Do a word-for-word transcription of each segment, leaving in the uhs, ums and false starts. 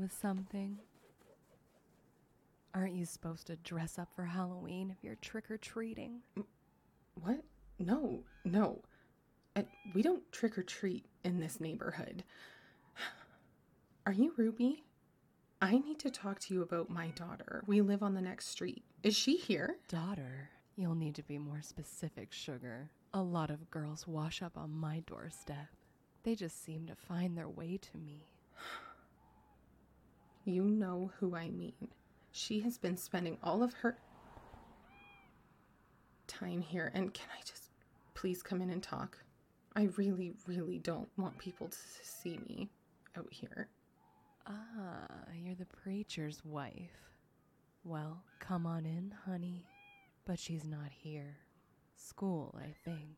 with something? Aren't you supposed to dress up for Halloween if you're trick-or-treating? What? No, no. And we don't trick-or-treat in this neighborhood. Are you Ruby? I need to talk to you about my daughter. We live on the next street. Is she here? Daughter? You'll need to be more specific, Sugar. A lot of girls wash up on my doorstep. They just seem to find their way to me. You know who I mean. She has been spending all of her time here, and can I just please come in and talk? I really, really don't want people to see me out here. Ah, you're the preacher's wife. Well, come on in, honey. But she's not here. School, I think.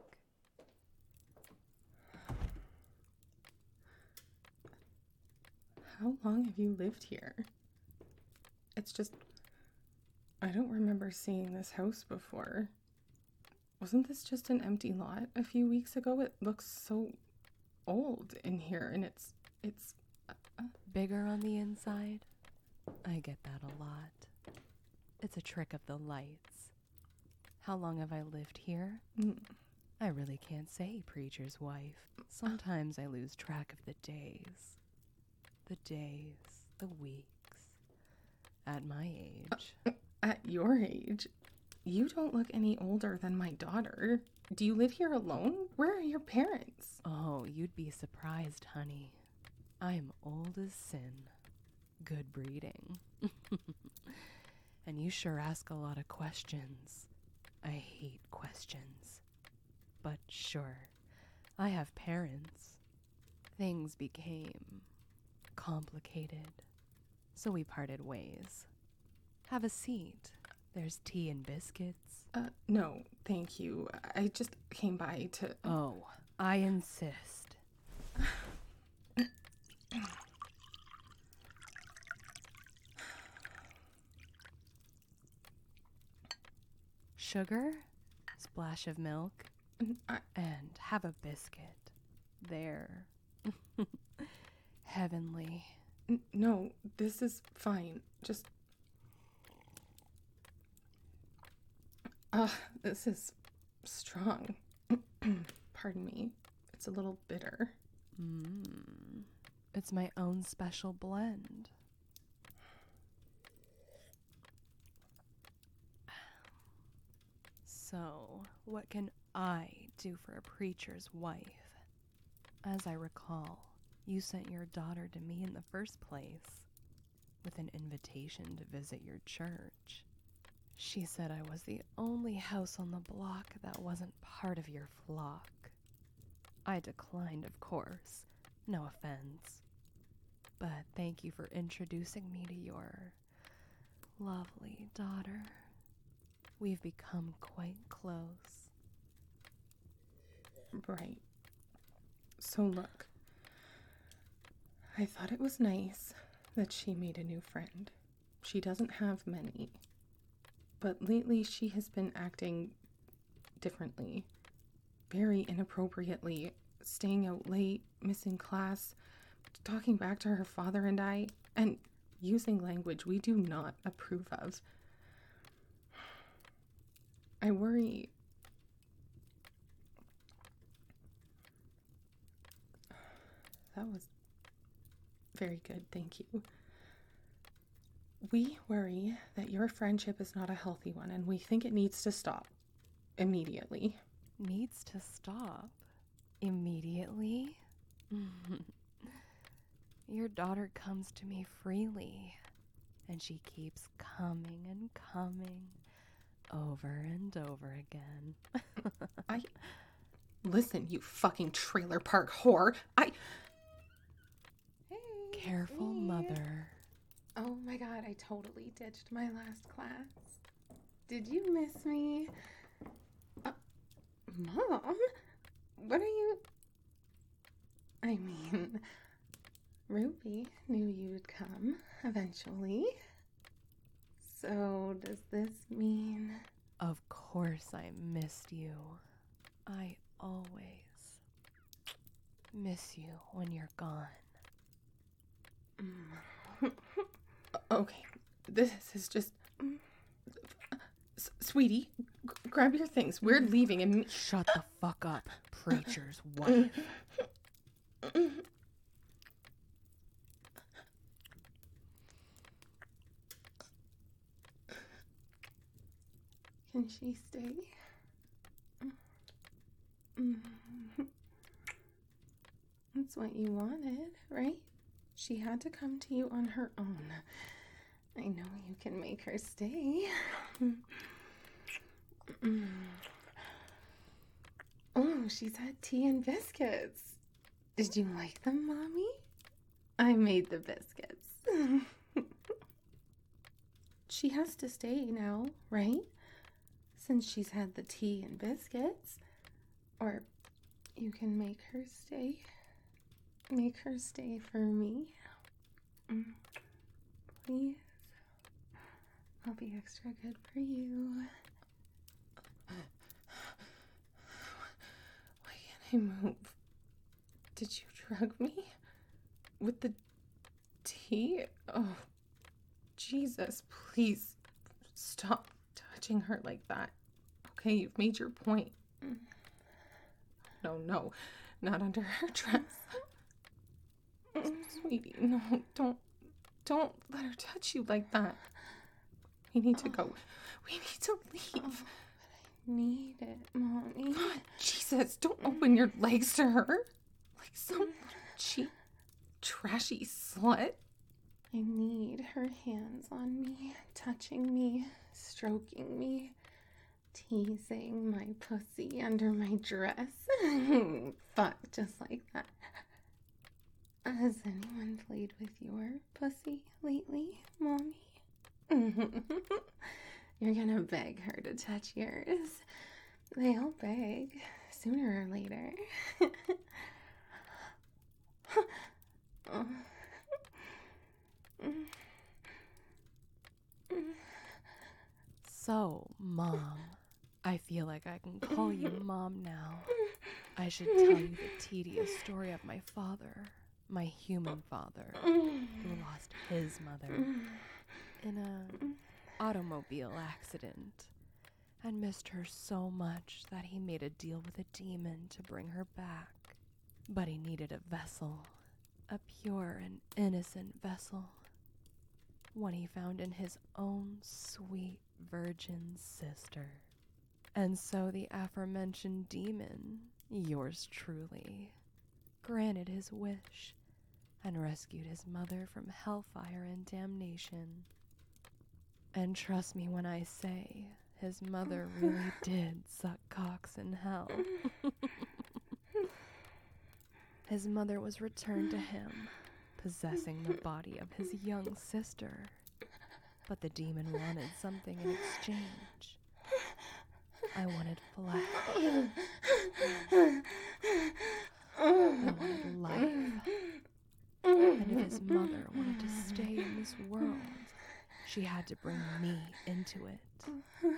How long have you lived here? It's just, I don't remember seeing this house before. Wasn't this just an empty lot a few weeks ago? It looks so old in here, and it's, it's... Uh, Bigger on the inside? I get that a lot. It's a trick of the lights. How long have I lived here? mm, I really can't say, preacher's wife. Sometimes I lose track of the days. The days, the weeks. At my age. At your age, you don't look any older than my daughter. Do you live here alone? Where are your parents? Oh, you'd be surprised, honey. I'm old as sin. Good breeding. And you sure ask a lot of questions. I hate questions. But sure, I have parents. Things became complicated. So we parted ways. Have a seat. There's tea and biscuits. Uh, no, thank you. I just came by to... Oh, I insist. Sugar, splash of milk, I... and have a biscuit. There. Heavenly. N- no, this is fine. Just... Ah, uh, this is strong. Pardon me. It's a little bitter. Mmm. It's my own special blend. So, what can I do for a preacher's wife? As I recall, you sent your daughter to me in the first place with an invitation to visit your church. She said I was the only house on the block that wasn't part of your flock. I declined, of course. No offense. But thank you for introducing me to your lovely daughter. We've become quite close. Right. So look, I thought it was nice that she made a new friend. She doesn't have many. But lately she has been acting differently. Very inappropriately. Staying out late, missing class, talking back to her father and I, and using language we do not approve of. I worry... That was very good, thank you. We worry that your friendship is not a healthy one, and we think it needs to stop. Immediately. Needs to stop? Immediately? Your daughter comes to me freely, and she keeps coming and coming over and over again. I... Listen, you fucking trailer park whore. I... Hey, careful, hey. mother. Oh my god, I totally ditched my last class. Did you miss me? Uh, Mom? What are you... I mean, Ruby knew you'd come eventually. So does this mean... Of course I missed you. I always miss you when you're gone. Mm. Okay, this is just... S- sweetie, g- grab your things. We're leaving and... Shut the fuck up, preacher's wife. Can she stay? That's what you wanted, right? She had to come to you on her own. I know you can make her stay. Oh, she's had tea and biscuits. Did you like them, Mommy? I made the biscuits. She has to stay now, right? Since she's had the tea and biscuits. Or you can make her stay. Make her stay for me. Please. I'll be extra good for you. Why can't I move? Did you drug me? With the tea? Oh, Jesus, please stop touching her like that. Okay, you've made your point. No, no, not under her dress. Sweetie, no, don't, don't let her touch you like that. We need to go. We need to leave. Oh, but I need it, Mommy. God, Jesus, don't open your legs to her. Like some little cheap, trashy slut. I need her hands on me, touching me, stroking me, teasing my pussy under my dress. Fuck, just like that. Has anyone played with your pussy lately, Mommy? You're gonna beg her to touch yours. They all beg, sooner or later. Oh. So, Mom, I feel like I can call you Mom now. I should tell you the tedious story of my father, my human father, who lost his mother in an automobile accident and missed her so much that he made a deal with a demon to bring her back. But he needed a vessel, a pure and innocent vessel, one he found in his own sweet virgin sister. And so the aforementioned demon, yours truly, granted his wish and rescued his mother from hellfire and damnation. And trust me when I say, his mother really did suck cocks in hell. His mother was returned to him, possessing the body of his young sister. But the demon wanted something in exchange. I wanted flesh. I wanted life. And if his mother wanted to stay in this world, she had to bring me into it.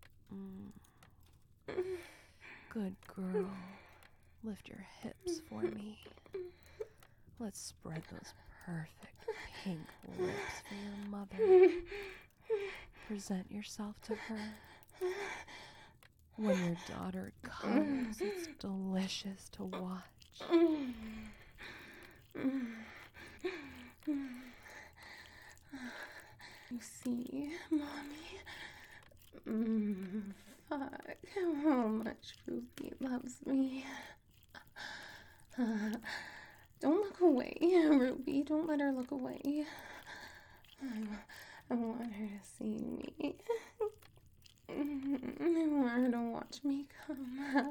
Mm. Good girl. Lift your hips for me. Let's spread those perfect pink lips for your mother. Present yourself to her. When your daughter comes, it's delicious to watch. You see, Mommy? Mm, fuck, how much Ruby loves me. Uh, don't look away, Ruby. Don't let her look away. I, I want her to see me. I want her to watch me come.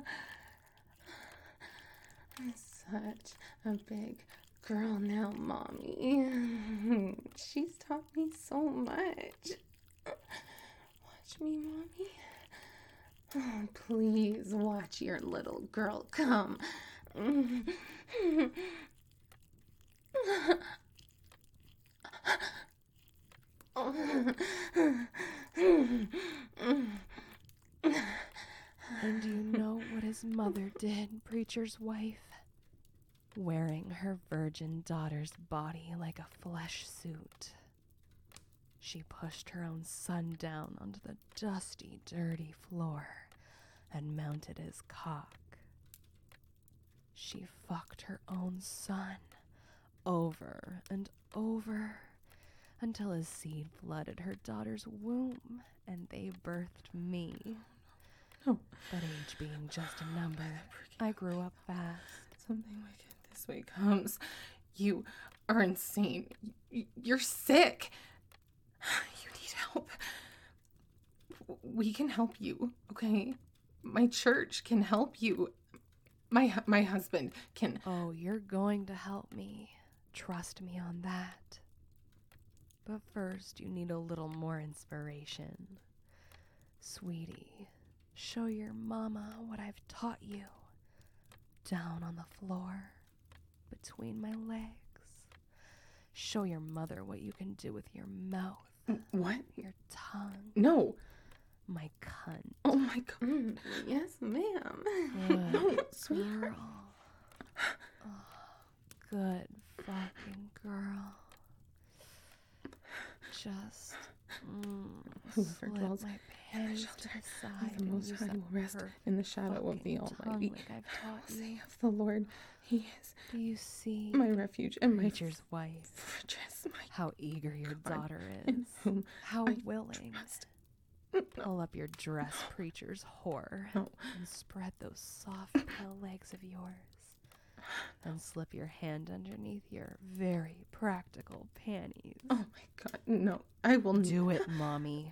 I'm such a big girl now, Mommy. She's taught me so much. Watch me, Mommy. Oh, please watch your little girl come. And you know what his mother did, preacher's wife? wearing her virgin daughter's body like a flesh suit. She pushed her own son down onto the dusty, dirty floor and mounted his cock. She fucked her own son over and over until his seed flooded her daughter's womb and they birthed me. No. But age being just a number, I grew up fast. Something wicked this way comes. You are insane. Y- You're sick. You need help. We can help you, okay? My church can help you. My hu- my husband can. Oh, you're going to help me. Trust me on that. But first, you need a little more inspiration. Sweetie, show your mama what I've taught you. Down on the floor, between my legs. Show your mother what you can do with your mouth. What? Your tongue. No. My cunt. Oh my God. Mm, yes, ma'am. Good No, sweetheart. girl. Oh, good fucking girl. Just mm, Whoever slip dwells my in panties to shelter the of side the and Most use High that will rest perfect in the shadow of the fucking Almighty. tongue like I've taught you. Say of the Lord, He is Do you see, my refuge and my preacher's wife, fortress, my how eager your God, daughter in is, whom how I willing? trust. Pull up your dress, preacher's whore, No. and spread those soft, pale legs of yours, and slip your hand underneath your very practical panties. Oh my God, no. I will Do it, mommy.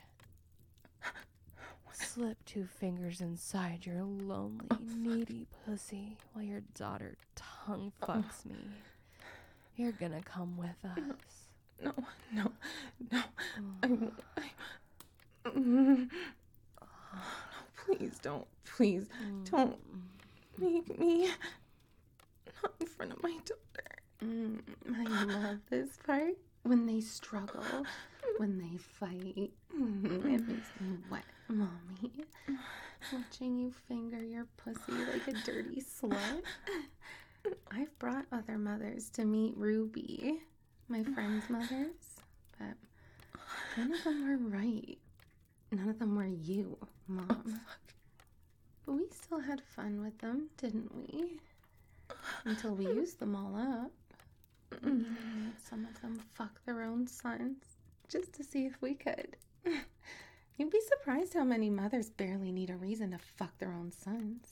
Slip two fingers inside your lonely, needy pussy while your daughter tongue fucks me. You're gonna come with us. No, no, no. I Oh. won't. I... Mm. No, please don't. Please don't make me. Not in front of my daughter. Mm, I love this part. When they struggle, when they fight. Mm, it makes me wet, mommy. Watching you finger your pussy like a dirty slut. I've brought other mothers to meet Ruby, my friends' mothers, but none of them were right. None of them were you, Mom. But we still had fun with them, didn't we? Until we used them all up. We made some of them fuck their own sons, just to see if we could. You'd be surprised how many mothers barely need a reason to fuck their own sons.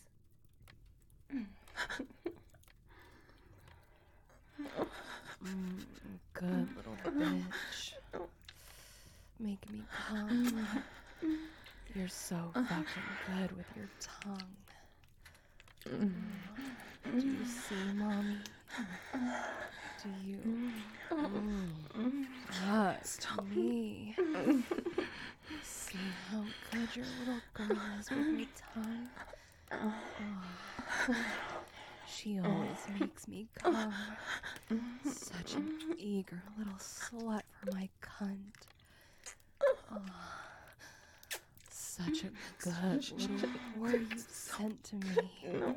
Mm, good little bitch. Make me come. You're so fucking good with your tongue. Do you see, mommy? Do you? Mm. Fuck me. See how good your little girl is with her tongue? Oh. She always makes me come. Such an eager little slut for my cunt. Oh. Such a good little whore you sent to me. No.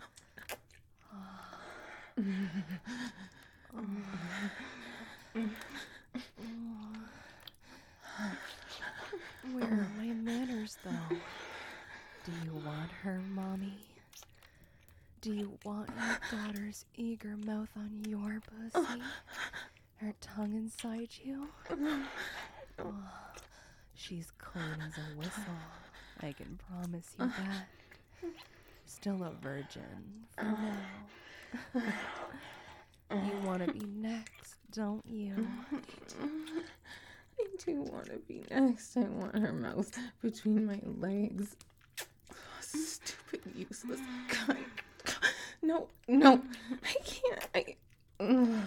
Where are my manners, though? Do you want her, mommy? Do you want your daughter's eager mouth on your pussy? Her tongue inside you? Oh, she's clean as a whistle. I can promise you that. Still a virgin for now. You want to be next, don't you? I do want to be next. I want her mouth between my legs. Oh, stupid, useless cunt. No, no, I can't. I. Oh,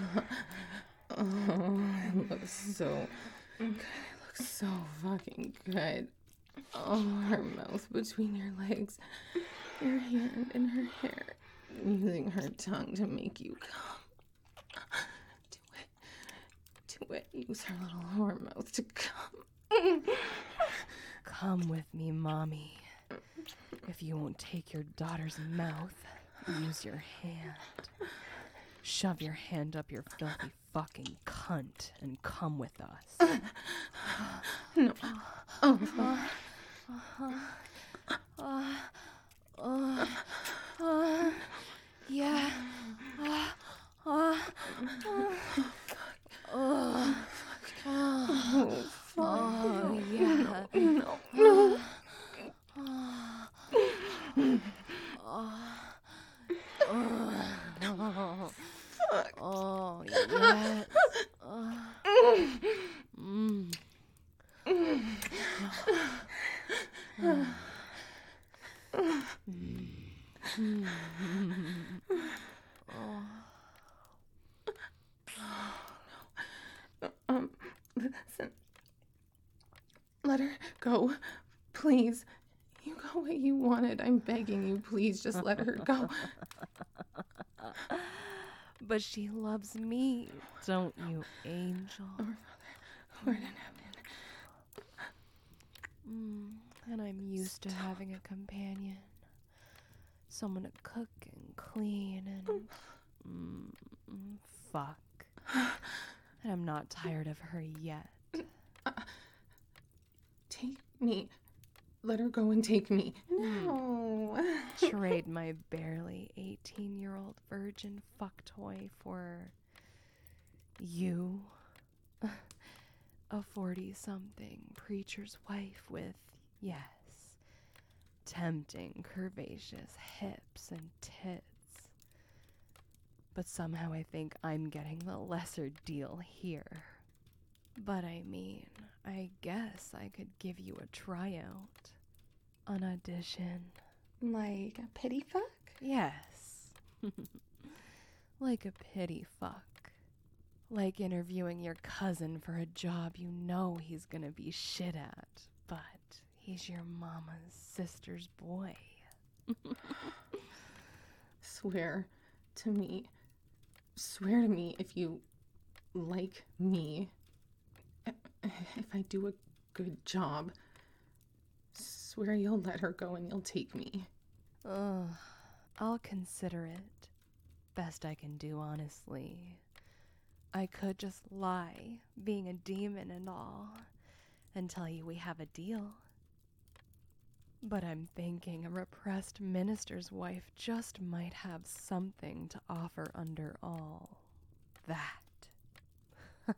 it looks so good. It looks so fucking good. Oh, her mouth between your legs, your hand in her hair, using her tongue to make you come. Do it. Do it. Use her little whore mouth to come. Come with me, mommy. If you won't take your daughter's mouth, use your hand. Shove your hand up your filthy fucking cunt and come with us. No. Oh, Uh, uh, uh, uh, yeah. Uh, uh, uh, uh, oh, fuck. oh, yeah. No, no. Uh, uh, uh, Fuck. oh, yes. Uh, mm. Um, listen. Let her go. Please. You got what you wanted. I'm begging you. Please, just let her go. But she loves me, don't you, Angel? Our Father, who art in heaven. Mm, and I'm used to having a companion. Someone to cook and clean and mm, fuck. And I'm not tired of her yet. Uh, take me. Let her go and take me. No. Trade my barely eighteen-year-old virgin fuck toy for you, a forty-something preacher's wife with, yes, tempting, curvaceous hips and tits. But somehow I think I'm getting the lesser deal here. But I mean, I guess I could give you a tryout, an audition. Like a pity fuck? Yes. Like a pity fuck. Like interviewing your cousin for a job you know he's gonna be shit at, but he's your mama's sister's boy. Swear to me. Swear to me if you like me. If I do a good job. Swear you'll let her go and you'll take me. Ugh. I'll consider it. Best I can do, honestly. I could just lie, being a demon and all, and tell you we have a deal. But I'm thinking a repressed minister's wife just might have something to offer under all that.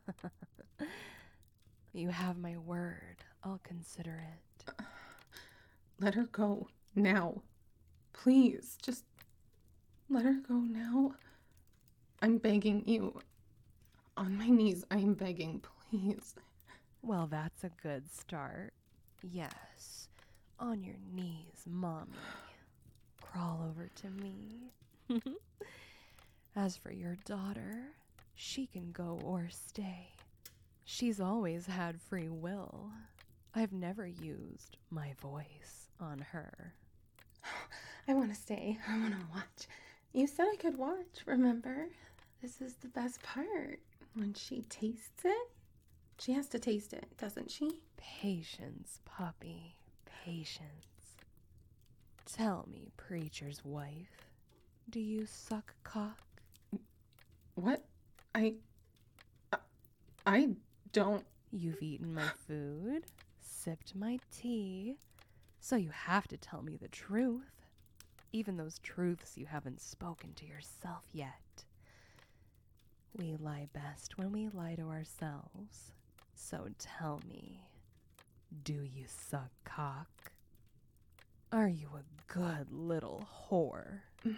You have my word. I'll consider it. Let her go now. Please, just let her go now. I'm begging you. On my knees, I am begging, please. Well, that's a good start. Yes. On your knees, Mommy. Crawl over to me. As for your daughter, she can go or stay. She's always had free will. I've never used my voice on her. I want to stay. I want to watch. You said I could watch, remember? This is the best part. When she tastes it, she has to taste it, doesn't she? Patience, puppy, patience. Tell me, preacher's wife, do you suck cock? What? I... I don't... You've eaten my food, sipped my tea, so you have to tell me the truth. Even those truths you haven't spoken to yourself yet. We lie best when we lie to ourselves. So tell me, do you suck cock? Are you a good little whore?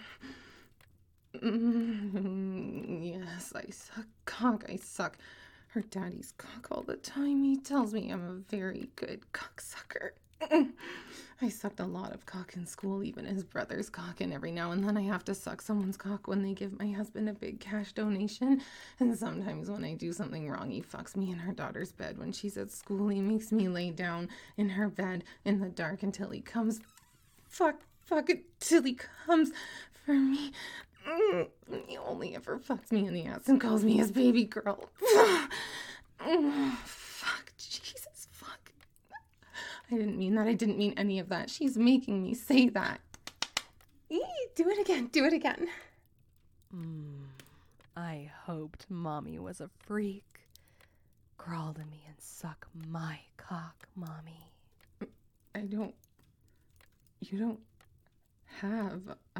Mm, yes, I suck cock. I suck her daddy's cock all the time. He tells me I'm a very good cocksucker. I sucked a lot of cock in school, even his brother's cock, and every now and then I have to suck someone's cock when they give my husband a big cash donation. And sometimes when I do something wrong, he fucks me in her daughter's bed when she's at school. He makes me lay down in her bed in the dark until he comes. Fuck, fuck it, till he comes for me. Mm, he only ever fucks me in the ass and calls me his baby girl. Mm, fuck, Jesus, fuck. I didn't mean that. I didn't mean any of that. She's making me say that. Eee, do it again. Do it again. Mm, I hoped Mommy was a freak. Crawl to me and suck my cock, Mommy. I don't. You don't have a.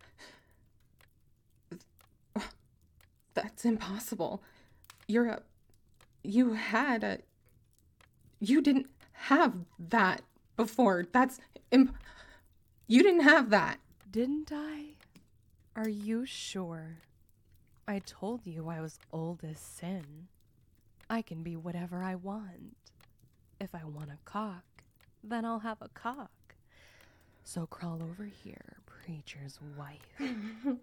That's impossible. You're a. You had a. You didn't have that before. That's. Imp- you didn't have that. Didn't I? Are you sure? I told you I was old as sin. I can be whatever I want. If I want a cock, then I'll have a cock. So crawl over here, preacher's wife, and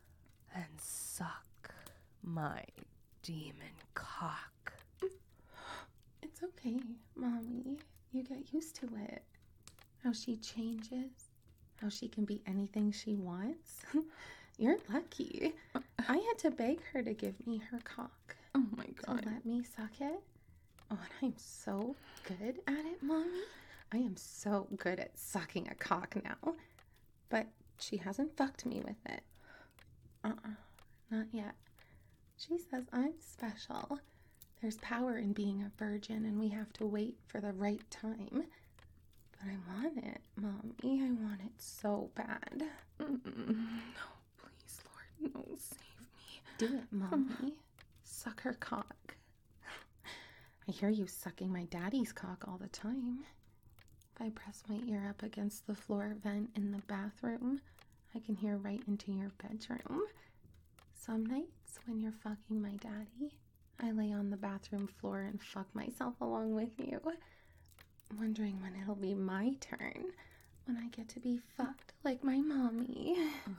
suck my demon cock. It's okay, Mommy. You get used to it. How she changes. How she can be anything she wants. You're lucky. I had to beg her to give me her cock. Oh my God. To let me suck it. Oh, and I'm so good at it, Mommy. I am so good at sucking a cock now. But she hasn't fucked me with it. Uh-uh. Not yet. She says I'm special. There's power in being a virgin, and we have to wait for the right time. But I want it, Mommy. I want it so bad. Mm-mm. No, please, Lord, no, save me. Do it, Mommy. Suck her cock. I hear you sucking my daddy's cock all the time. If I press my ear up against the floor vent in the bathroom, I can hear right into your bedroom. Some nights when you're fucking my daddy, I lay on the bathroom floor and fuck myself along with you, wondering when it'll be my turn, when I get to be fucked like my mommy.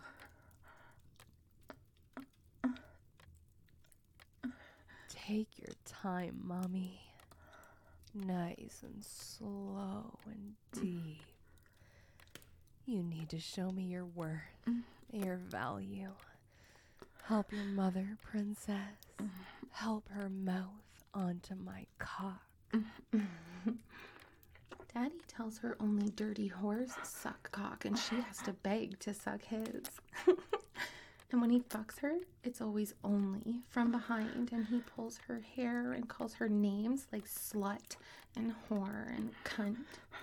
Take your time, Mommy. Nice and slow and deep. You need to show me your worth, your value. Help your mother, princess. Help her mouth onto my cock. Daddy tells her only dirty whores suck cock, and she has to beg to suck his. And when he fucks her, it's always only from behind, and he pulls her hair and calls her names like slut and whore and cunt.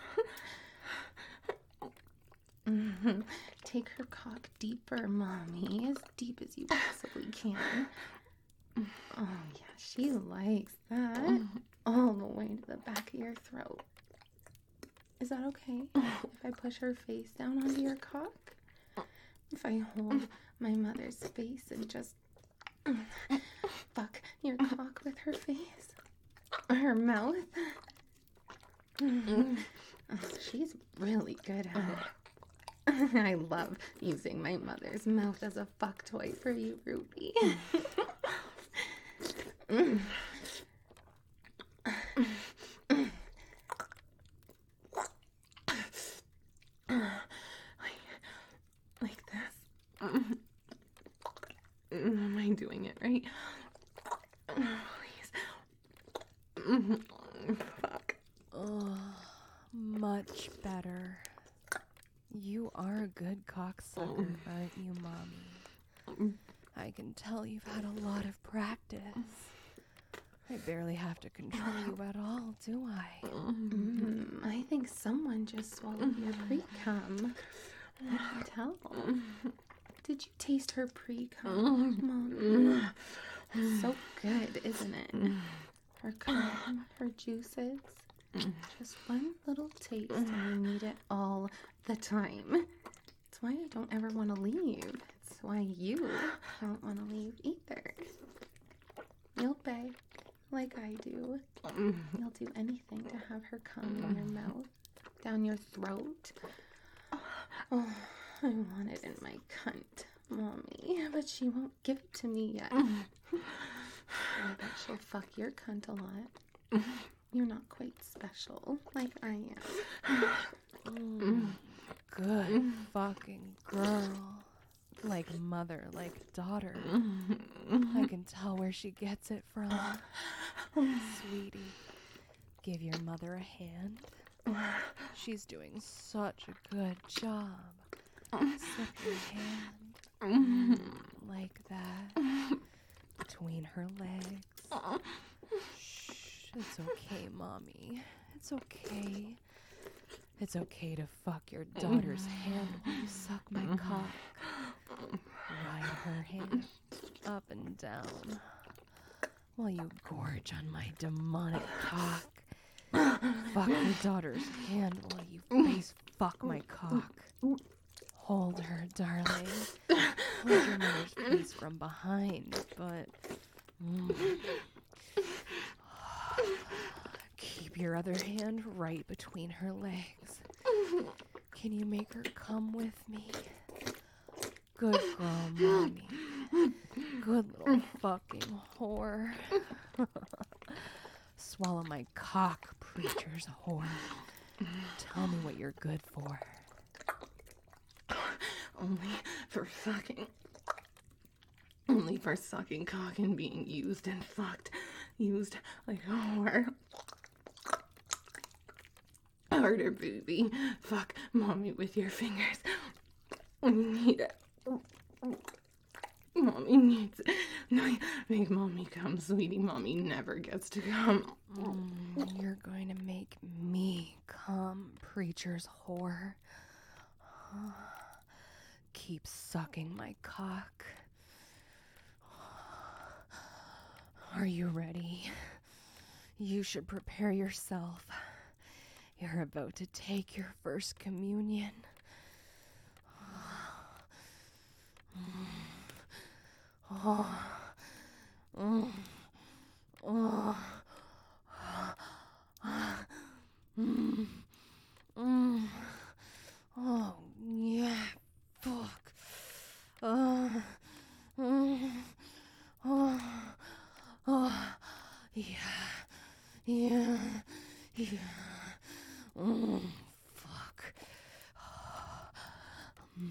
Mm-hmm. Take her cock deeper, Mommy, as deep as you possibly can. Oh, yeah, she likes that. All the way to the back of your throat. Is that okay if I push her face down onto your cock? If I hold my mother's face and just fuck your cock with her face? Or her mouth? Oh, she's really good at it. I love using my mother's mouth as a fuck toy for you, Ruby. Mm. Like this. Am I doing it right? Please. Fuck. Oh, much better. You are a good cocksucker, aren't you, Mommy? I can tell you've had a lot of practice. I barely have to control you at all, do I? Mm, I think someone just swallowed your pre-cum. I can tell. Did you taste her pre-cum, Mommy? It's so good, isn't it? Her cum, her juices. Just one little taste, and you need it all the time. That's why I don't ever want to leave. It's why you don't want to leave either. You'll beg, like I do. You'll do anything to have her come in your mouth, down your throat. Oh, I want it in my cunt, Mommy, but she won't give it to me yet. I bet she'll fuck your cunt a lot. You're not quite special, like I am. Mm, good fucking girl. Like mother, like daughter. I can tell where she gets it from. Sweetie, give your mother a hand. She's doing such a good job. Slip your hand. Mm, like that. between her legs. Shh, it's okay, Mommy. It's okay. It's okay to fuck your daughter's hand while you suck my cock. Ride her hand up and down while you gorge on my demonic cock. Fuck your daughter's hand while you face fuck my cock. Hold her, darling. Hold your mother's face from behind, but... Mm. Keep your other hand right between her legs. Can you make her come with me? Good girl, Mommy. Good little fucking whore. Swallow my cock, preacher's whore. Tell me what you're good for. Only for fucking. Only for sucking cock and being used and fucked. Used like a whore. Harder, booby. Fuck Mommy with your fingers. I need it. Mommy needs it. No, make Mommy come, sweetie. Mommy never gets to come. Mm, you're going to make me come, preacher's whore. Keep sucking my cock. Are you ready? You should prepare yourself. You're about to take your first communion. Oh. Mm. Oh. Mm. Mm. Oh, yeah. Fuck. Uh. Mm. Oh. Oh. Yeah. Yeah. Yeah. Mm. Fuck. Mm.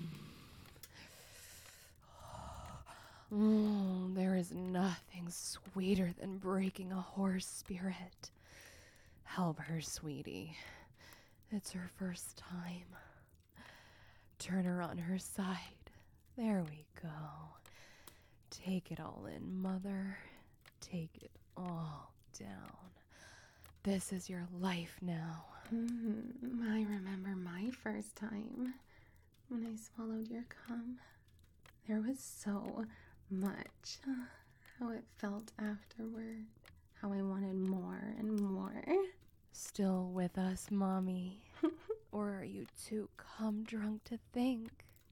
Mm, there is nothing sweeter than breaking a whore's spirit. Help her, sweetie. It's her first time. Turn her on her side. There we go. Take it all in, mother. Take it all down. This is your life now. Mm, I remember my first time when I swallowed your cum. There was so much. How it felt afterward. How I wanted more and more. Still with us, Mommy? Or are you too cum drunk to think?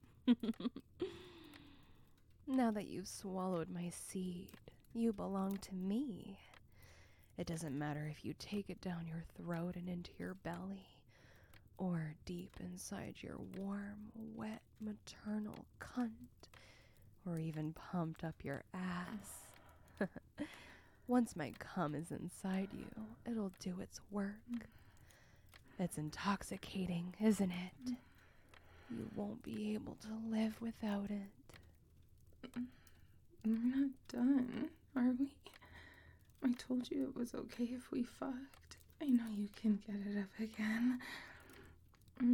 Now that you've swallowed my seed, you belong to me. It doesn't matter if you take it down your throat and into your belly, or deep inside your warm, wet, maternal cunt, or even pumped up your ass. Once my cum is inside you, it'll do its work. It's intoxicating, isn't it? You won't be able to live without it. We're not done, are we? I told you it was okay if we fucked. I know you can get it up again. Mm.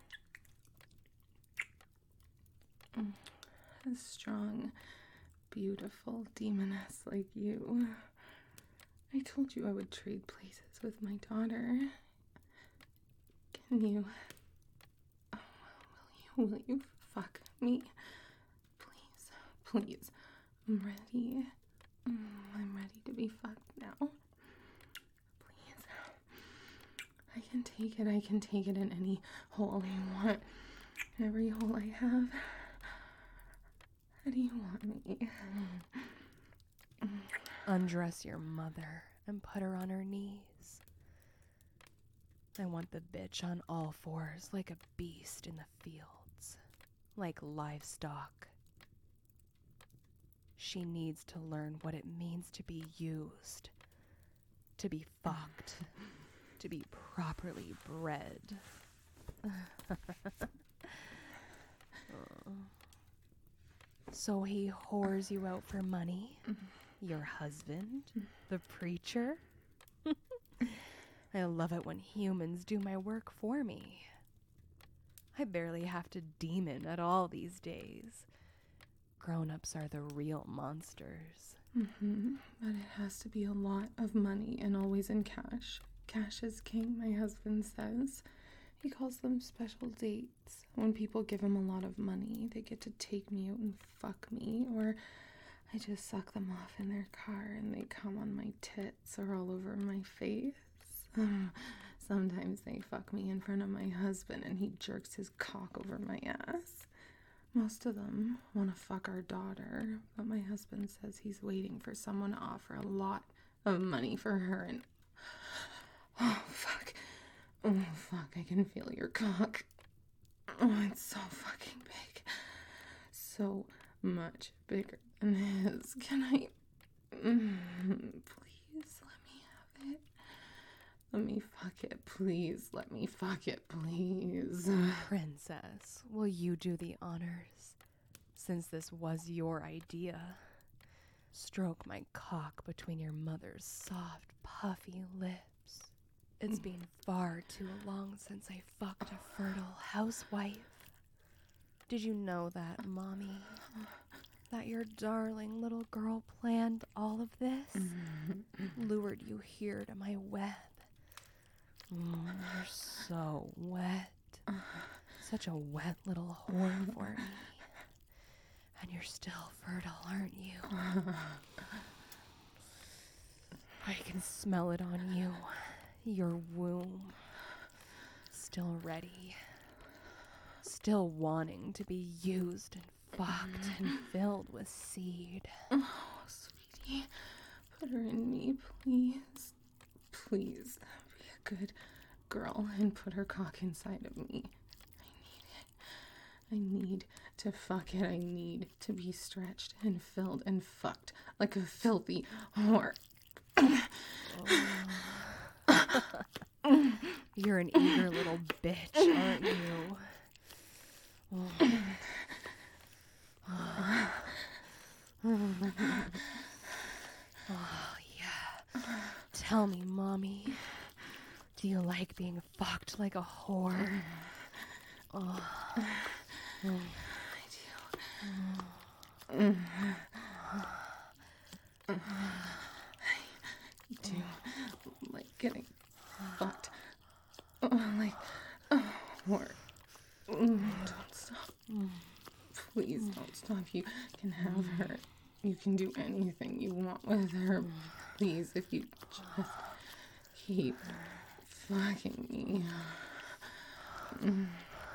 Mm. A strong, beautiful demoness like you. I told you I would trade places with my daughter. Can you... Oh, will you, will you fuck me? Please, please. I'm ready. Mm, I'm ready to be fucked now. Please. I can take it. I can take it in any hole you want. Every hole I have. How do you want me? Undress your mother and put her on her knees. I want the bitch on all fours like a beast in the fields, like livestock. She needs to learn what it means to be used, to be fucked, to be properly bred. So he whores you out for money? Your husband? The preacher? I love it when humans do my work for me. I barely have to demon at all these days. Grown-ups are the real monsters. Mm-hmm. But it has to be a lot of money and always in cash. Cash is king, my husband says. He calls them special dates. When people give him a lot of money, they get to take me out and fuck me, or I just suck them off in their car and they come on my tits or all over my face. Sometimes they fuck me in front of my husband and he jerks his cock over my ass. Most of them want to fuck our daughter, but my husband says he's waiting for someone to offer a lot of money for her and... Oh, fuck. Oh, fuck, I can feel your cock. Oh, it's so fucking big. So much bigger than his. Can I... Mm, please, let me have it. Let me fuck it, please. Let me fuck it, please. Princess, will you do the honors? Since this was your idea. Stroke my cock between your mother's soft, puffy lips. It's been far too long since I fucked a fertile housewife. Did you know that, Mommy? That your darling little girl planned all of this? Lured you here to my web. Mm, you're so wet. Such a wet little whore for me. And you're still fertile, aren't you? I can smell it on you. Your womb. Still ready. Still wanting to be used and fucked and filled with seed. Oh, sweetie. Put her in me, please. Please. Be a good girl and put her cock inside of me. I need it. I need to fuck it. I need to be stretched and filled and fucked like a filthy whore. Oh. You're an eager little bitch, aren't you? Oh. Oh, yeah. Tell me, Mommy, do you like being fucked like a whore? Oh. I do. I do like getting fucked. Oh, like, oh, whore. Don't stop. Please don't stop. You can have her. You can do anything you want with her. Please, if you just keep fucking me. Mm.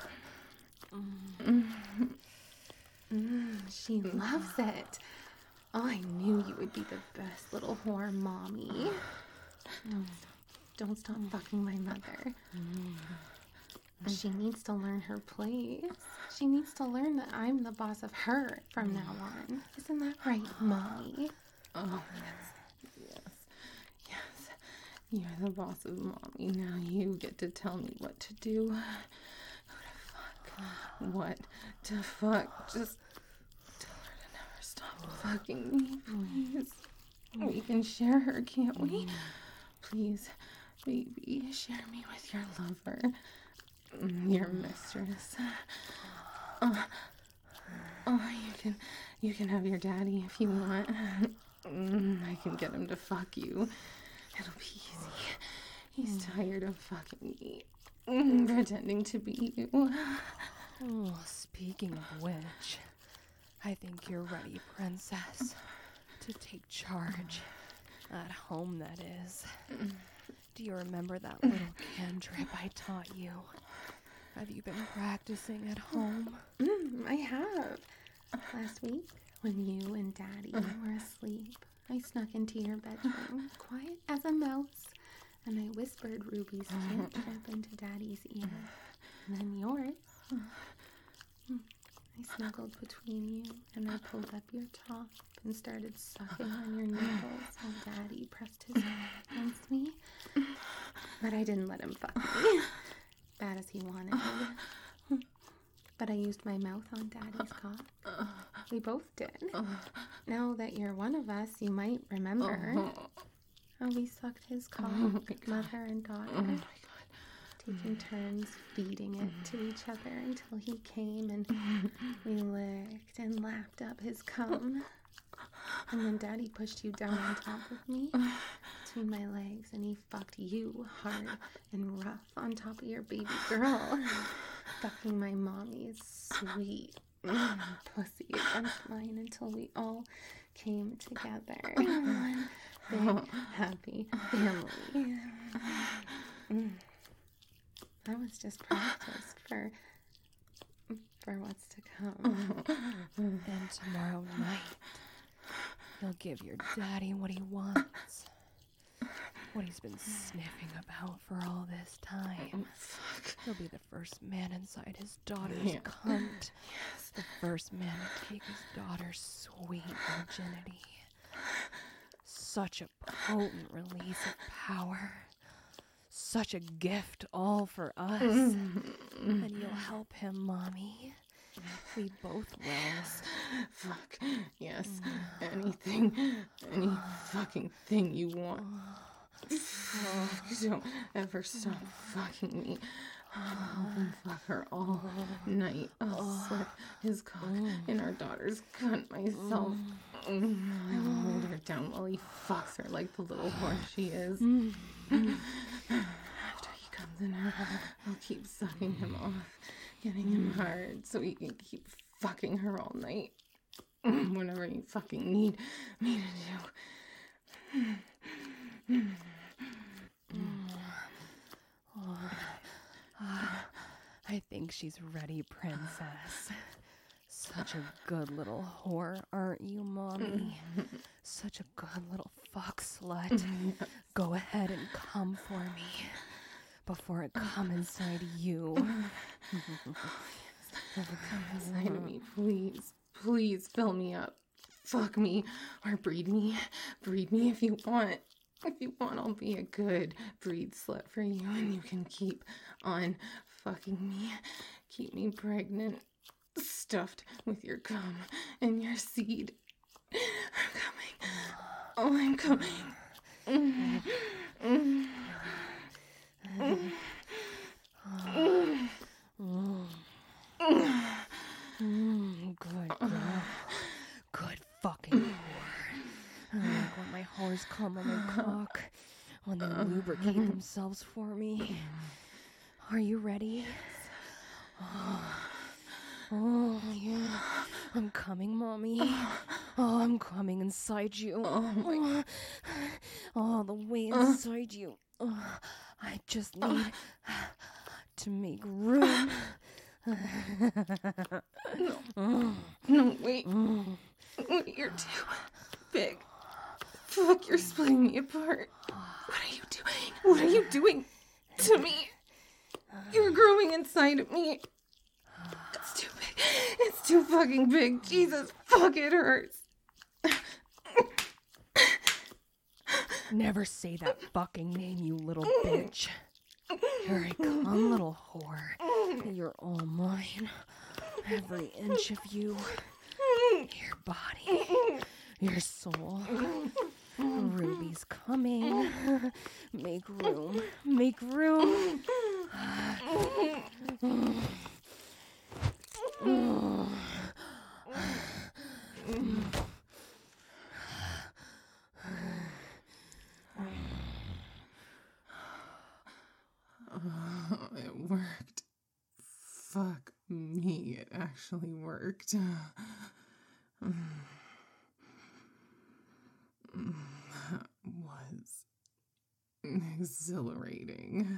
Mm. Mm, she loves it. Oh, I knew you would be the best little whore, Mommy. Mm. Don't stop fucking my mother. Mm. She needs to learn her place. She needs to learn that I'm the boss of her from now on. Isn't that right, Mommy? Oh, yes. Yes. Yes. You're the boss of Mommy. Now you get to tell me what to do. Who to fuck. What to fuck. Just tell her to never stop fucking me, please. We can share her, can't we? Please, baby, share me with your lover. Your mistress. Oh, oh, you can, you can have your daddy if you want. I can get him to fuck you. It'll be easy. He's tired of fucking me, pretending to be you. Oh, speaking of which, I think you're ready, Princess, to take charge. At home, that is. Do you remember that little cantrip I taught you? Have you been practicing at home? Mm, I have. Last week, when you and Daddy were asleep, I snuck into your bedroom, quiet as a mouse, and I whispered Ruby's cantrip into Daddy's ear. And then yours. I snuggled between you, and I pulled up your top and started sucking on your nipples while Daddy pressed his head against me. But I didn't let him fuck me, bad as he wanted. But I used my mouth on Daddy's cock. We both did. Now that you're one of us, you might remember how we sucked his cock, mother and daughter. Oh my God. Taking turns feeding it to each other until he came and we licked and lapped up his cum. And then Daddy pushed you down on top of me between my legs, and he fucked you hard and rough on top of your baby girl, fucking my mommy's sweet pussy against mine until we all came together. One big happy family. That was just practice for for what's to come. And tomorrow night, you'll give your daddy what he wants. What he's been sniffing about for all this time. Fuck. He'll be the first man inside his daughter's Yeah. cunt. The first man to take his daughter's sweet virginity. Such a potent release of power. Such a gift all for us. And you'll help him, Mommy. We both will. Fuck. Yes. Anything. Any fucking thing you want. Don't ever stop fucking me. I'll open fuck her all night. I'll slip his cock in our daughter's cunt myself. I'll hold her down while he fucks her like the little horse she is. After he comes in her, I'll keep sucking him off, getting him hard so he can keep fucking her all night. Whatever you fucking need me to do. I think she's ready, Princess. Such a good little whore, aren't you, Mommy? Such a good little fuck slut. Go ahead and come for me before it come inside you. Come inside of me, please. Please fill me up. Fuck me or breed me. Breed me if you want. If you want, I'll be a good breed slut for you, and you can keep on fucking me. Keep me pregnant, stuffed with your cum and your seed. I'm coming. Oh, I'm coming. Mm. Mm. Mm. Mm, good girl. Good fucking whore. I like when my whores come on my cock, when they lubricate themselves for me. Are you ready? Oh, oh yeah. I'm coming, Mommy. Oh, I'm coming inside you. Oh, my All the way inside you. Oh, I just need to make room. No. No, wait. You're too big. Fuck, you're splitting me apart. What are you doing? What are you doing to me? You're growing inside of me. It's too big. It's too fucking big. Jesus, fuck, it hurts. Never say that fucking name, you little bitch. Here I come, little whore. You're all mine. Every inch of you. Your body. Your soul. Ruby's coming. Make room. Make room. Oh, it worked. Fuck me, it actually worked. That was exhilarating.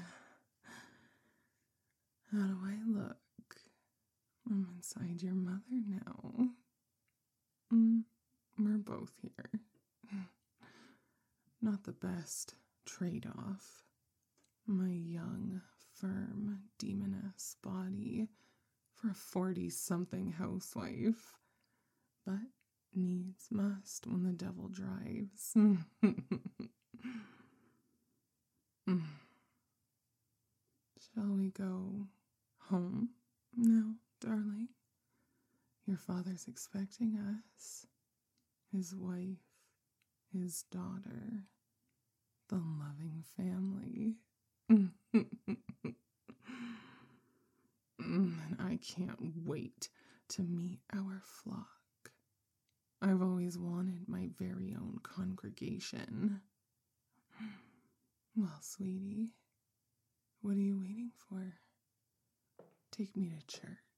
How do I look? I'm inside your mother now. Mm, we're both here. Not the best trade-off. My young, firm, demon-ass body for a forty-something housewife. But needs must when the devil drives. Shall we go home now, darling? Your father's expecting us. His wife, his daughter, the loving family. And I can't wait to meet our flock. I've always always wanted my very own congregation. Well, sweetie, what are you waiting for? Take me to church.